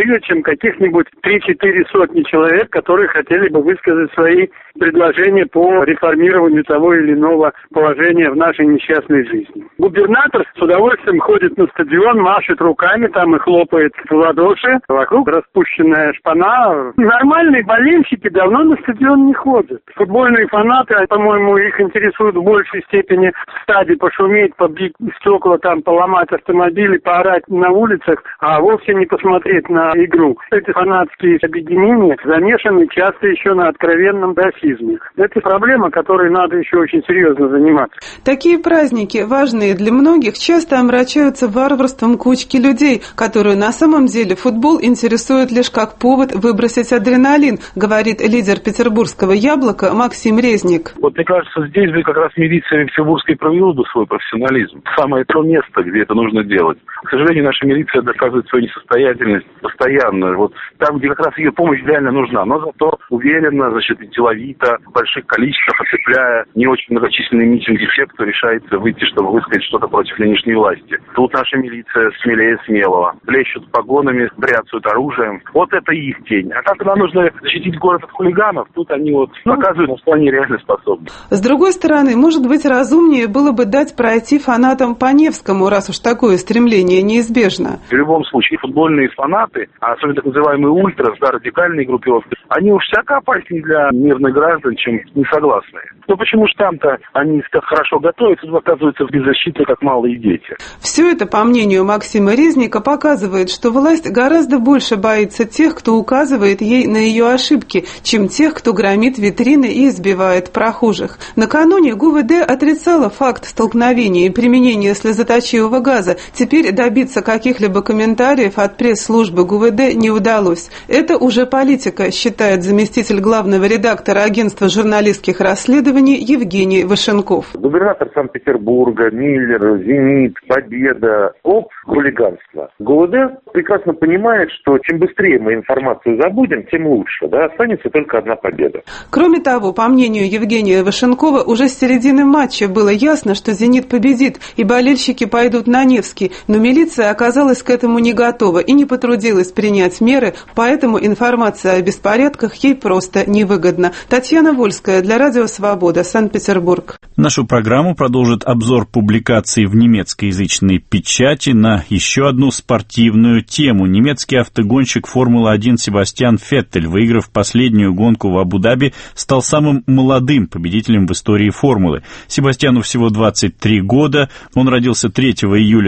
ближе, чем каких-нибудь 3-4 сотни человек, которые хотели бы высказать свои предложения по реформированию того или иного положения в нашей несчастной жизни. Губернатор с удовольствием ходит на стадион, машет руками там и хлопает в ладоши. Вокруг распущенная шпана. Нормальные болельщики давно на стадион не ходят. Футбольные фанаты, по-моему, их интересует в большей степени в стаде пошуметь, побить стекла, там, поломать автомобили, поорать на улицах, а вовсе не посмотреть на игру. Эти фанатские объединения замешаны часто еще на откровенном расизме. Это проблема, которой надо еще очень серьезно заниматься. Такие праздники, важные для многих, часто омрачаются варварством кучки людей, которые на самом деле футбол интересует лишь как повод выбросить адреналин, говорит лидер петербургского «Яблока» Максим Резник. Вот мне кажется, здесь бы как раз милиция петербургская проявила бы свой профессионализм. Самое то место, где это нужно делать. К сожалению, наша милиция доказывает свою несостоятельность постоянно. Вот там, где как раз ее помощь реально нужна, но зато уверенно, значит, деловито, в больших количествах, оцепляя не очень многочисленные митинги тех, кто решается выйти, чтобы высказать что-то против нынешней власти. Тут наша милиция смелее смелого. Плещут погонами, бряцают оружием. Вот это их тень. А как нам нужно защитить город от хулиганов, тут они вот показывают, что они реально способны. С другой стороны, может быть, разумнее было бы дать пройти фанатам по Невскому, раз уж такое стремление неизбежно. В любом случае, футбольные фанаты, а особенно так называемые ультрас, да, радикальные группировки, они уж всяко опаснее для мирных граждан, чем несогласные. Ну почему же там-то они так хорошо готовятся, тут оказываются беззащитны, как малые дети. Все это, по мнению Максима Резника, показывает, что власть гораздо больше боится тех, кто указывает ей на ее ошибки, чем тех, кто громит витрины и избивает прохожих. Накануне ГУВД отрицала факт столкновения и применения слезоточивого газа. Теперь добиться каких-либо комментариев от пресс-службы ГУВД не удалось. Это уже политика, считает заместитель главного редактора агентства журналистских расследований Евгений Вашенков. Губернатор Санкт-Петербурга, Миллер, «Зенит», «Победа», хулиганство. ГУВД прекрасно понимает, что чем быстрее мы информацию забудем, тем лучше. Да? Останется только одна победа. Кроме того, по мнению Евгения Вашенкова, уже с середины матча было ясно, что «Зенит» победит, и болельщики пойдут на Невский. Но милиция оказалась к этому не готова и не потрудилась принять меры, поэтому информация о беспорядках ей просто невыгодна. Татьяна Вольская для Радио Свобода, Санкт-Петербург. Нашу программу продолжит обзор публикаций в немецкоязычной печати на еще одну спортивную тему. Немецкий автогонщик Формулы-1 Себастьян Феттель, выиграв последнюю гонку в Абу-Даби, стал самым молодым победителем в истории формулы. Себастьяну всего 23 года. Он родился 3 июля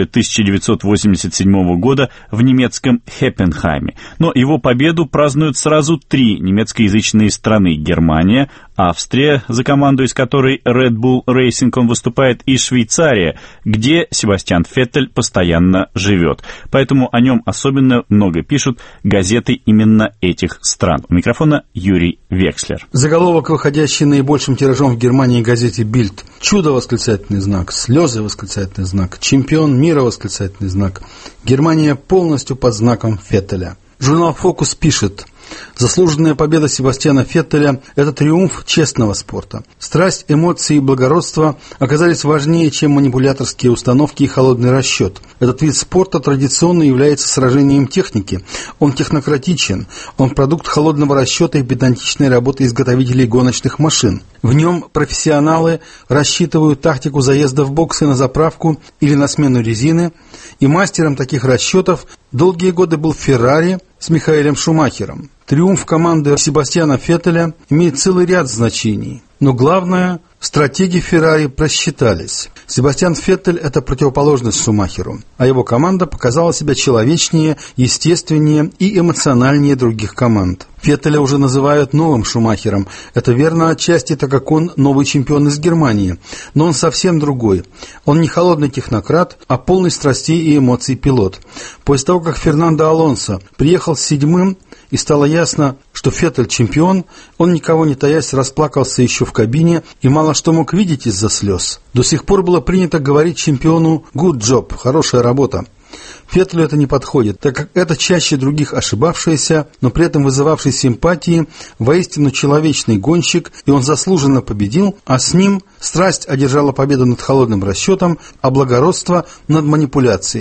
1987 года в немецком Хеппенхайме. Но его победу празднуют сразу 3 немецкоязычные страны: Германия, Австрия, за команду из которой Red Bull Racing он выступает, и Швейцария, где Себастьян Феттель постоянно живет. Поэтому о нем особенно много пишут газеты именно этих стран. У микрофона Юрий Векслер. Заголовок, выходящий наибольшим тиражом в Германии газете «Бильд». Чудо, восклицательный знак, слезы, восклицательный знак, чемпион мира, восклицательный знак. Германия полностью под знаком Феттеля. Журнал «Фокус» пишет: заслуженная победа Себастьяна Феттеля – это триумф честного спорта. Страсть, эмоции и благородство оказались важнее, чем манипуляторские установки и холодный расчет. Этот вид спорта традиционно является сражением техники. Он технократичен, он продукт холодного расчета и педантичной работы изготовителей гоночных машин. В нем профессионалы рассчитывают тактику заезда в боксы на заправку или на смену резины, и мастером таких расчетов долгие годы был Феррари с Михаэлем Шумахером. Триумф команды Себастьяна Феттеля имеет целый ряд значений. Но главное, стратеги Феррари просчитались. Себастьян Феттель – это противоположность Шумахеру, а его команда показала себя человечнее, естественнее и эмоциональнее других команд. Феттеля уже называют новым Шумахером. Это верно отчасти, так как он новый чемпион из Германии. Но он совсем другой. Он не холодный технократ, а полный страстей и эмоций пилот. После того, как Фернандо Алонсо приехал с 7-м, и стало ясно, что Феттель чемпион, он, никого не таясь, расплакался еще в кабине и мало что мог видеть из-за слез. До сих пор было принято говорить чемпиону «good job», «хорошая работа». Феттелю это не подходит, так как это чаще других ошибавшийся, но при этом вызывавший симпатии, воистину человечный гонщик, и он заслуженно победил, а с ним страсть одержала победу над холодным расчетом, а благородство над манипуляциями.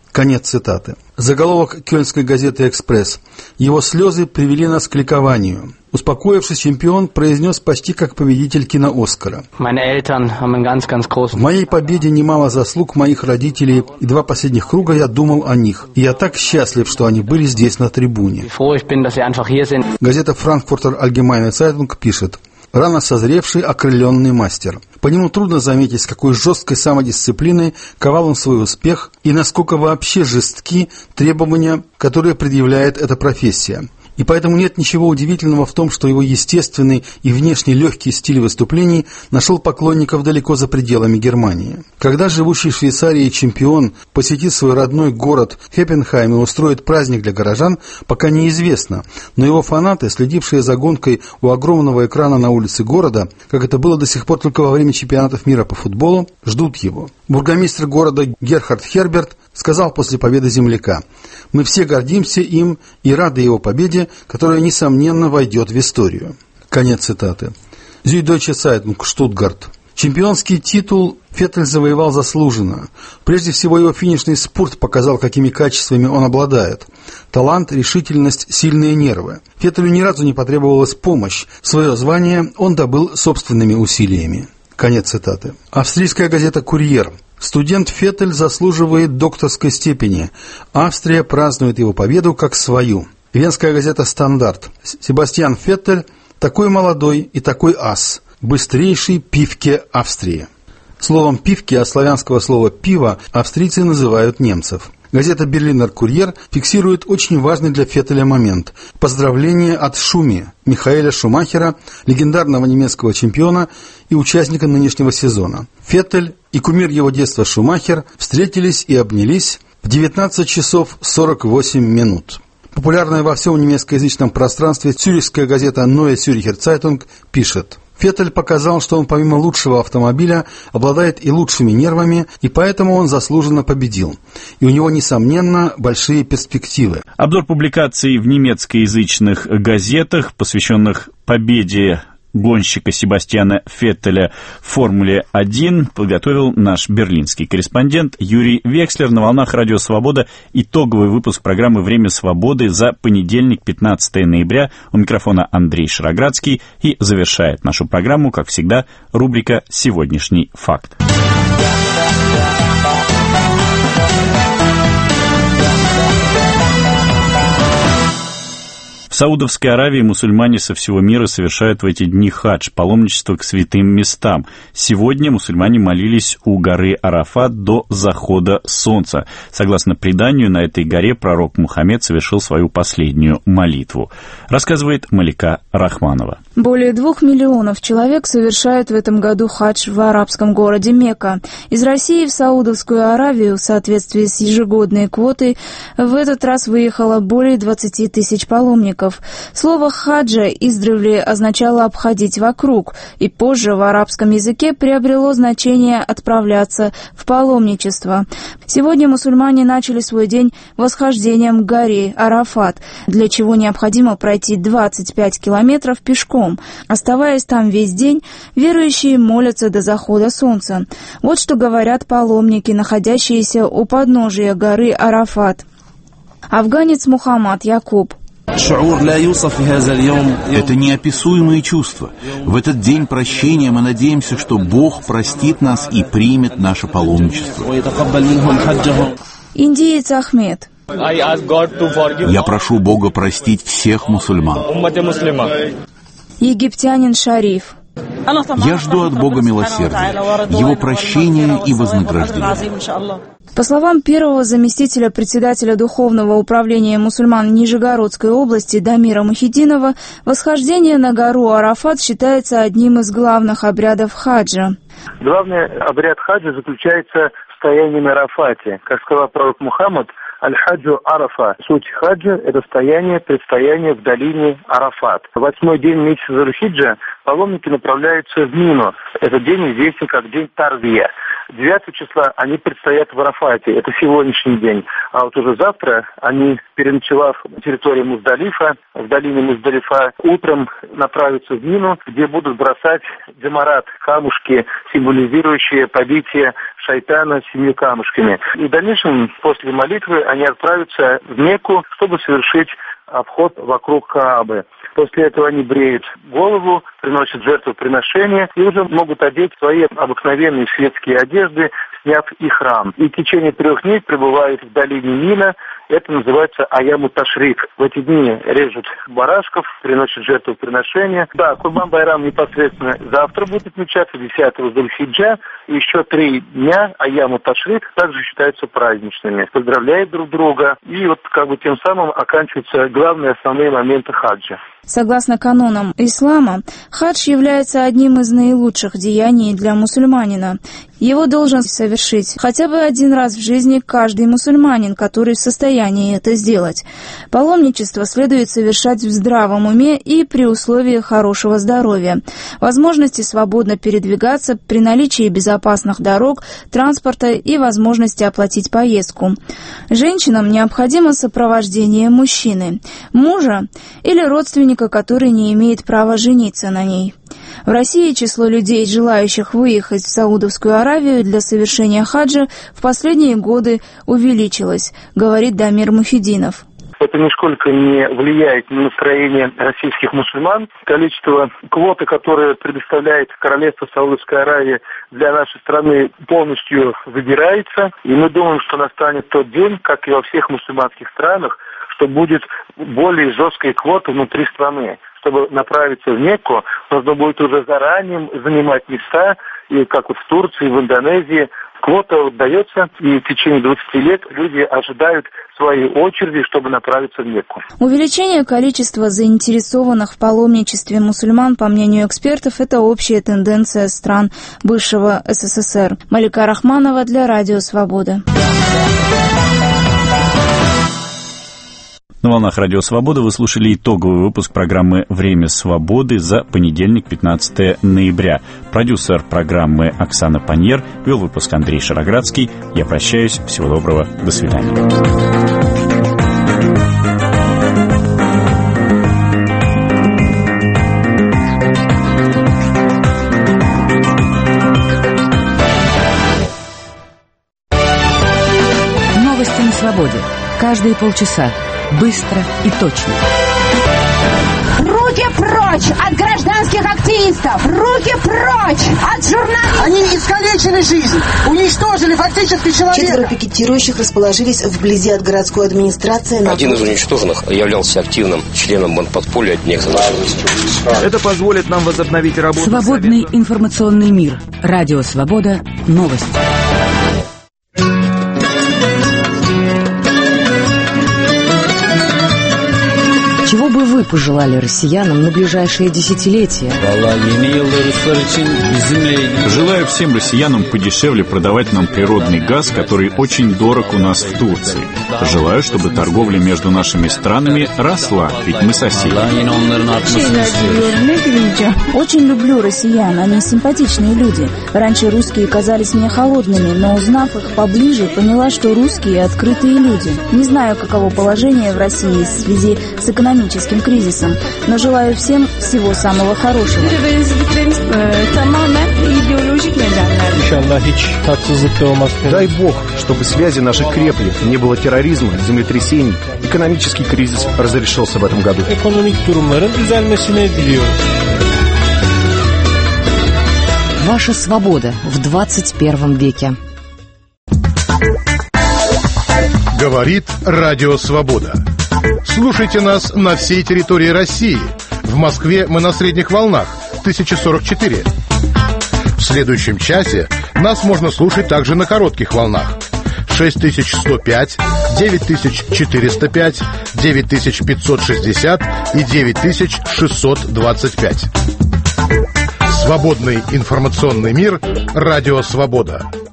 Конец цитаты. Заголовок кёльнской газеты «Экспресс». Его слезы привели нас к ликованию. Успокоившись, чемпион произнес почти как победитель кино-Оскара. В моей победе немало заслуг моих родителей, и 2 последних круга я думал о них. И я так счастлив, что они были здесь на трибуне. Газета «Франкфуртер Allgemeine Zeitung» пишет: рано созревший, окрыленный мастер. По нему трудно заметить, с какой жесткой самодисциплиной ковал он свой успех и насколько вообще жестки требования, которые предъявляет эта профессия. И поэтому нет ничего удивительного в том, что его естественный и внешне легкий стиль выступлений нашел поклонников далеко за пределами Германии. Когда живущий в Швейцарии чемпион посетит свой родной город Хеппенхайм и устроит праздник для горожан, пока неизвестно, но его фанаты, следившие за гонкой у огромного экрана на улице города, как это было до сих пор только во время чемпионатов мира по футболу, ждут его. Бургомистр города Герхард Херберт сказал после победы земляка: «Мы все гордимся им и рады его победе, которая, несомненно, войдет в историю». Конец цитаты. Süddeutsche Zeitung, Штутгарт. Чемпионский титул Феттель завоевал заслуженно. Прежде всего, его финишный спурт показал, какими качествами он обладает. Талант, решительность, сильные нервы. Феттелю ни разу не потребовалась помощь. Свое звание он добыл собственными усилиями. Конец цитаты. Австрийская газета «Курьер». Студент Феттель заслуживает докторской степени. Австрия празднует его победу как свою. Венская газета «Стандарт». Себастьян Феттель такой молодой и такой ас. Быстрейший пивке Австрии. Словом «пивки» от славянского слова «пиво» австрийцы называют немцев. Газета «Берлинер Курьер» фиксирует очень важный для Феттеля момент. Поздравление от Шуми, Михаэля Шумахера, легендарного немецкого чемпиона и участника нынешнего сезона. Феттель и кумир его детства Шумахер встретились и обнялись в 19 часов 48 минут. Популярная во всем немецкоязычном пространстве цюрихская газета Neue Zürcher Zeitung пишет: Феттель показал, что он помимо лучшего автомобиля обладает и лучшими нервами, и поэтому он заслуженно победил. И у него, несомненно, большие перспективы. Обзор публикаций в немецкоязычных газетах, посвященных победе гонщика Себастьяна Феттеля в Формуле-1, подготовил наш берлинский корреспондент Юрий Векслер. На волнах Радио Свобода итоговый выпуск программы «Время свободы» за понедельник, 15 ноября. У микрофона Андрей Шароградский. И завершает нашу программу, как всегда, рубрика «Сегодняшний факт». В Саудовской Аравии мусульмане со всего мира совершают в эти дни хадж, паломничество к святым местам. Сегодня мусульмане молились у горы Арафат до захода солнца. Согласно преданию, на этой горе пророк Мухаммед совершил свою последнюю молитву. Рассказывает Малика Рахманова. Более 2 миллионов человек совершают в этом году хадж в арабском городе Мекка. Из России в Саудовскую Аравию в соответствии с ежегодной квотой в этот раз выехало более 20 тысяч паломников. Слово «хаджа» издревле означало «обходить вокруг», и позже в арабском языке приобрело значение «отправляться в паломничество». Сегодня мусульмане начали свой день восхождением к горе Арафат, для чего необходимо пройти 25 километров пешком. Оставаясь там весь день, верующие молятся до захода солнца. Вот что говорят паломники, находящиеся у подножия горы Арафат. Афганец Мухаммад Якуб. Это неописуемые чувства. В этот день прощения мы надеемся, что Бог простит нас и примет наше паломничество. Индиец Ахмед. Я прошу Бога простить всех мусульман. Египтянин Шариф. Я жду от Бога милосердия, Его прощения и вознаграждения. По словам первого заместителя председателя Духовного управления мусульман Нижегородской области Дамира Мухиддинова, восхождение на гору Арафат считается одним из главных обрядов хаджа. Главный обряд хаджа заключается в стоянии на Арафате. Как сказал пророк Мухаммад, «Аль-хаджу Арафа». Суть хаджа – это предстояние в долине Арафат. В 8-й день месяца Зулхиджа паломники направляются в Мину. Этот день известен как день Тарвия. 9 числа они предстоят в Арафате, это сегодняшний день. А вот уже завтра они, переночевав на территории Муздалифа, в долине Муздалифа, утром направятся в Мину, где будут бросать джамарат, камушки, символизирующие побитие шайтана 7 камушками. И в дальнейшем, после молитвы, они отправятся в Мекку, чтобы совершить обход вокруг Каабы. После этого они бреют голову, приносят жертвоприношения и уже могут одеть свои обыкновенные светские одежды, сняв ихрам. И в течение 3 дней пребывают в долине Мина. Это называется Аяму Ташрик. В эти дни режут барашков, приносят жертвоприношения. Да, Курбан-Байрам непосредственно завтра будет отмечаться, 10-го Зуль-Хиджа. И еще 3 дня Аяму Ташрик также считаются праздничными. Поздравляют друг друга. И вот тем самым оканчиваются главные основные моменты хаджа. Согласно канонам ислама, хадж является одним из наилучших деяний для мусульманина. Его должен совершить хотя бы один раз в жизни каждый мусульманин, который в состоянии это сделать. Паломничество следует совершать в здравом уме и при условии хорошего здоровья, возможности свободно передвигаться при наличии безопасных дорог, транспорта и возможности оплатить поездку. Женщинам необходимо сопровождение мужчины, мужа или родственника, который не имеет права жениться на ней. В России число людей, желающих выехать в Саудовскую Аравию для совершения хаджа, в последние годы увеличилось, говорит Дамир Муфиддинов. Это нисколько не влияет на настроение российских мусульман. Количество квоты, которое предоставляет Королевство Саудовской Аравии для нашей страны, полностью выбирается. И мы думаем, что настанет тот день, как и во всех мусульманских странах, что будет более жесткая квота внутри страны. Чтобы направиться в Мекку, нужно будет уже заранее занимать места, и как вот в Турции, в Индонезии. Квота дается, и в течение 20 лет люди ожидают своей очереди, чтобы направиться в Мекку. Увеличение количества заинтересованных в паломничестве мусульман, по мнению экспертов, это общая тенденция стран бывшего СССР. Малика Рахманова для Радио Свобода. На волнах Радио Свобода вы слушали итоговый выпуск программы «Время свободы» за понедельник, 15 ноября. Продюсер программы Оксана Паньер, вел выпуск Андрей Шароградский. Я прощаюсь. Всего доброго. До свидания. Новости на свободе. Каждые полчаса. Быстро и точно. Руки прочь от гражданских активистов! Руки прочь от журналистов! Они искалечили жизнь, уничтожили фактически человека. 4 пикетирующих расположились вблизи от городской администрации. Один из уничтоженных являлся активным членом бандподполья «Днехтер». Это позволит нам возобновить работу. Свободный информационный мир. Радио Свобода. Новости. Чего бы вы пожелали россиянам на ближайшие десятилетия? Желаю всем россиянам подешевле продавать нам природный газ, который очень дорог у нас в Турции. Желаю, чтобы торговля между нашими странами росла, ведь мы соседи. Очень люблю россиян, они симпатичные люди. Раньше русские казались мне холодными, но узнав их поближе, поняла, что русские открытые люди. Не знаю, каково положение в России в связи с экономическим кризисом, но желаю всем всего самого хорошего. Дай Бог, чтобы связи наши крепли, не было терроризма, землетрясений, экономический кризис разрешился в этом году. Ваша свобода в 21 веке. Говорит Радио Свобода. Слушайте нас на всей территории России. В Москве мы на средних волнах 1044. В следующем часе нас можно слушать также на коротких волнах 6105, 9405, 9560 и 9625. Свободный информационный мир. Радио Свобода.